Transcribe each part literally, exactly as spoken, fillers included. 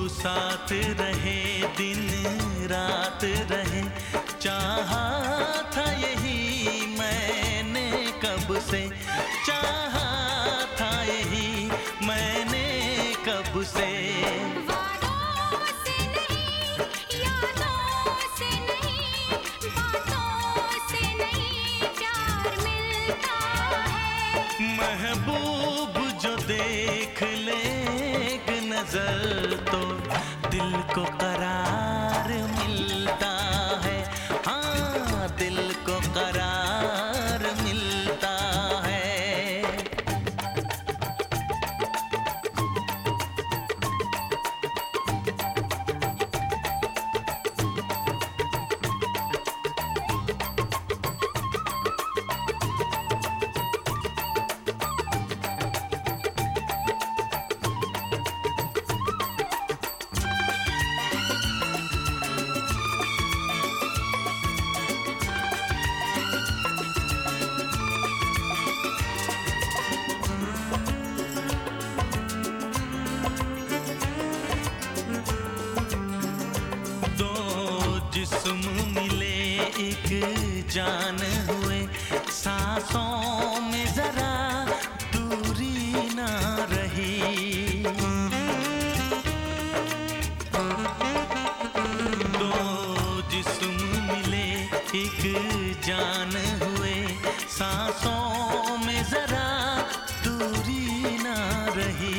साथ रहे, दिन रात रहे, चाहा था यही मैंने कब से, चाहा था यही मैंने कब से। वादों से नहीं, यादों से नहीं, बातों से नहीं प्यार मिलता है। महबूब जो देख ले एक नजर तो दिल को करार मिलता है, हाँ दिल को करार मिलता है। जिस्म मिले एक जान हुए, सांसों में जरा दूरी ना रही। दो जिस्म मिले एक जान हुए, सांसों में जरा दूरी ना रही।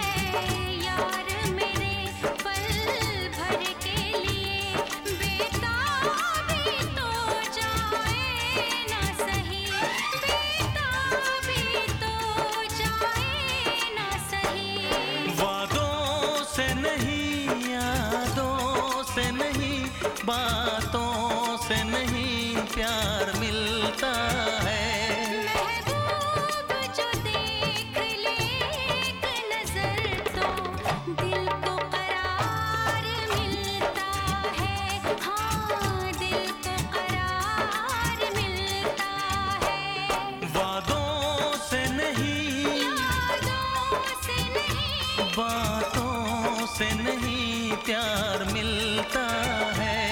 बातों से नहीं प्यार मिलता है। महबूब जो देख ले एक नजर तो दिल को करार मिलता है, हाँ दिल को करार मिलता है। वादों से नहीं, यादों से नहीं, बातों से नहीं प्यार मिलता है।